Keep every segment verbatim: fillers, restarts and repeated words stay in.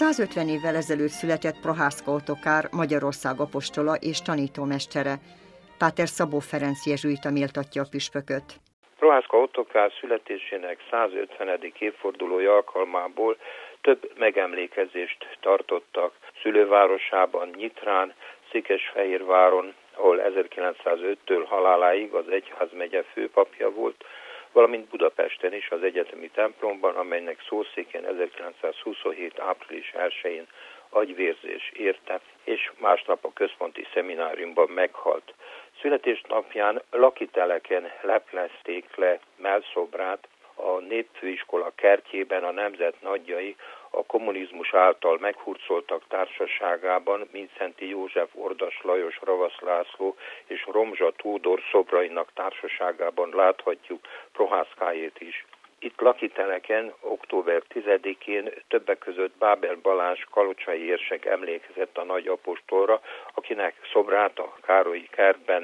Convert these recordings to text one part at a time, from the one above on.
százötven évvel ezelőtt született Prohászka Ottokár, Magyarország apostola és tanítómestere. Páter Szabó Ferenc jezsuita méltatja a püspököt. Prohászka Ottokár születésének százötvenedik évfordulója alkalmából több megemlékezést tartottak szülővárosában, Nyitrán, Székesfehérváron, ahol ezerkilencszázöttől haláláig az egyházmegye főpapja volt, valamint Budapesten is az egyetemi templomban, amelynek szószékén ezerkilencszázhuszonhét április elsején agyvérzés érte, és másnap a központi szemináriumban meghalt. Születésnapján lakiteleken leplezték le mellszobrát, a népfőiskola kertjében a nemzet nagyjai a kommunizmus által meghurcoltak társaságában Mindszenty József, Ordas Lajos, Ravasz László és Romzsa Tódor szobrainak társaságában láthatjuk Prohászkájét is. Itt lakiteleken október tizedikén többek között Bábel Balázs kalocsai érsek emlékezett a nagy apostolra, akinek szobrát a Károlyi kertben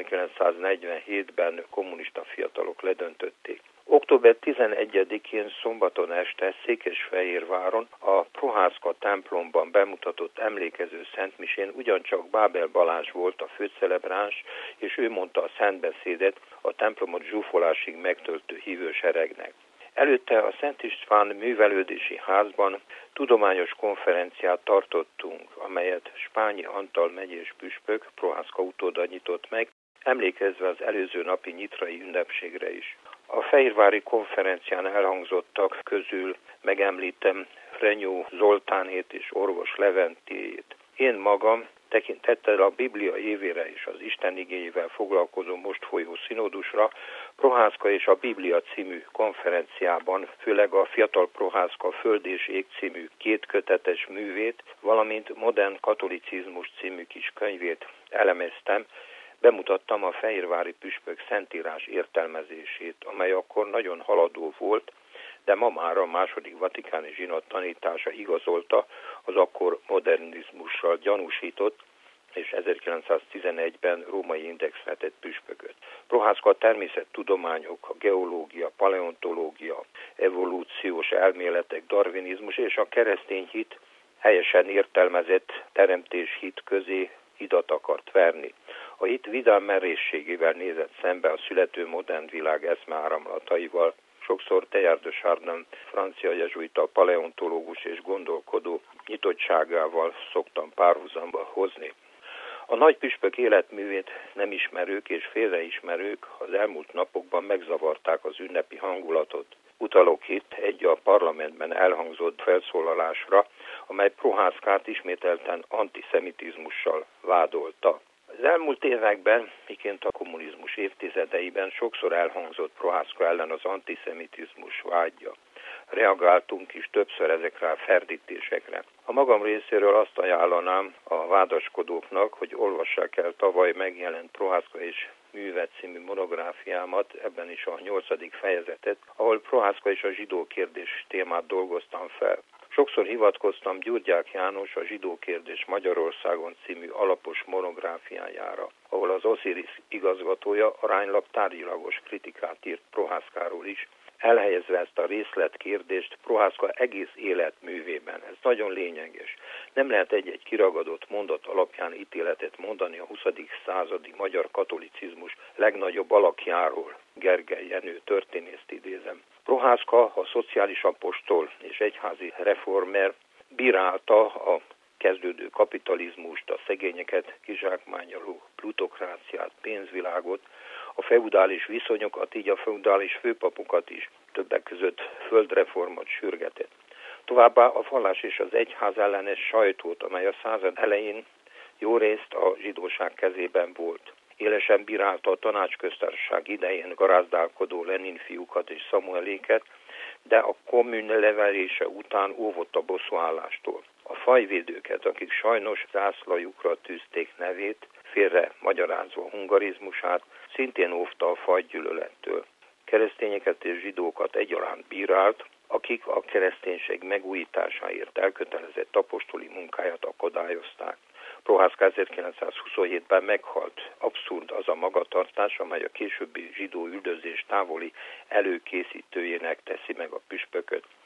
ezerkilencszáznegyvenhétben kommunista fiatalok ledöntötték. október tizenegyedikén szombaton este Székesfehérváron a Prohászka templomban bemutatott emlékező szentmisén ugyancsak Bábel Balázs volt a főcelebráns, és ő mondta a szentbeszédet a templomot zsúfolásig megtöltő hívőseregnek. Előtte a Szent István művelődési házban tudományos konferenciát tartottunk, amelyet Spányi Antal megyés püspök, Prohászka utóda nyitott meg, emlékezve az előző napi nyitrai ünnepségre is. A fehérvári konferencián elhangzottak közül megemlítem Frenyó Zoltánét és orvos Leventéjét. Én magam tekintettel a Biblia évére és az Isten igéjével foglalkozó most folyó szinódusra Prohászka és a Biblia című konferenciában, főleg a Fiatal Prohászka Föld és Ég című kétkötetes művét, valamint Modern katolicizmus című kis könyvét elemeztem, bemutattam a fehérvári püspök szentírás értelmezését, amely akkor nagyon haladó volt, de ma már a második vatikáni zsinat tanítása igazolta az akkor modernizmussal gyanúsított és ezerkilencszáztizenegyben római indexre tett püspököt. Prohászka a természettudományok, a geológia, paleontológia, evolúciós elméletek, darwinizmus és a keresztény hit helyesen értelmezett teremtéshit közé hidat akart verni. A hit vidám merészségével nézett szembe a születő modern világ eszmeáramlataival. Sokszor Teilhard de Chardin, francia jezsuita, paleontológus és gondolkodó nyitottságával szoktam párhuzamba hozni. A nagy püspök életművét nem ismerők és félreismerők az elmúlt napokban megzavarták az ünnepi hangulatot. Utalok itt egy a parlamentben elhangzott felszólalásra, amely Prohászkát ismételten antiszemitizmussal vádolta. Az elmúlt években, miként a kommunizmus évtizedeiben sokszor elhangzott Prohászka ellen az antiszemitizmus vágya. Reagáltunk is többször ezekre a ferdítésekre. A magam részéről azt ajánlanám a vádaskodóknak, hogy olvassák el tavaly megjelent Prohászka és Műve című monográfiámat, ebben is a nyolcadik fejezetet, ahol Prohászka és a zsidó kérdés témát dolgoztam fel. Sokszor hivatkoztam Gyurgyák János a Zsidó kérdés Magyarországon című alapos monográfiájára, ahol az Osiris igazgatója aránylag tárgyilagos kritikát írt Prohászkáról is, elhelyezve ezt a részletkérdést Prohászka egész életművében. Ez nagyon lényeges. Nem lehet egy-egy kiragadott mondat alapján ítéletet mondani a huszadik századi magyar katolicizmus legnagyobb alakjáról. Gergely Jenő történészt idézem. Prohászka, a szociális apostol és egyházi reformer bírálta a kezdődő kapitalizmust, a szegényeket kizsákmányoló plutokráciát, pénzvilágot, a feudális viszonyokat, így a feudális főpapokat is, többek között földreformot sürgetett. Továbbá a vallás és az egyház ellenes sajtót, amely a század elején jó részt a zsidóság kezében volt. Élesen bírálta a tanácsköztársaság idején garázdálkodó Lenin fiúkat és Szamueléket, de a kommun levelése után óvott a bosszúállástól. A fajvédőket, akik sajnos zászlajukra tűzték nevét, félre magyarázva hungarizmusát, szintén óvta a fajgyűlölettől. Keresztényeket és zsidókat egyaránt bírált, akik a kereszténység megújításáért elkötelezett apostoli munkáját akadályozták. Prohászka ezerkilencszázhuszonhétben meghalt. Abszurd az a magatartás, amely a későbbi zsidó üldözés távoli előkészítőjének teszi meg a püspököt.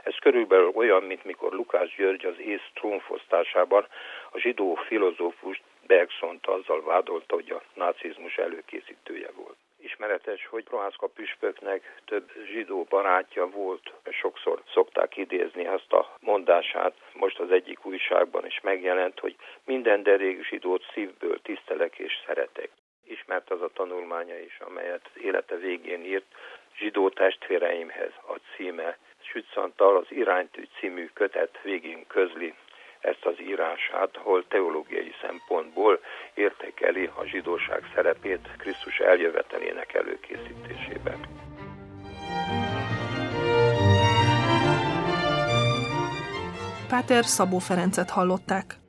Ez körülbelül olyan, mint mikor Lukács György az ész trónfosztásában a zsidó filozófust Bergsont azzal vádolta, hogy a nácizmus előkészítője volt. Ismeretes, hogy Prohászka püspöknek több zsidó barátja volt, sokszor szokták idézni azt a mondását, most az egyik újságban is megjelent, hogy minden derék zsidót szívből tisztelek és szeretek. Ismert az a tanulmánya is, amelyet élete végén írt, Zsidó testvéreimhez a címe. Sütz Antal az Iránytű című kötet végén közli ezt az írását, ahol teológiai szempontból értékeli a zsidóság szerepét Krisztus eljövetelének előkészítésében. Páter Szabó Ferencet hallották.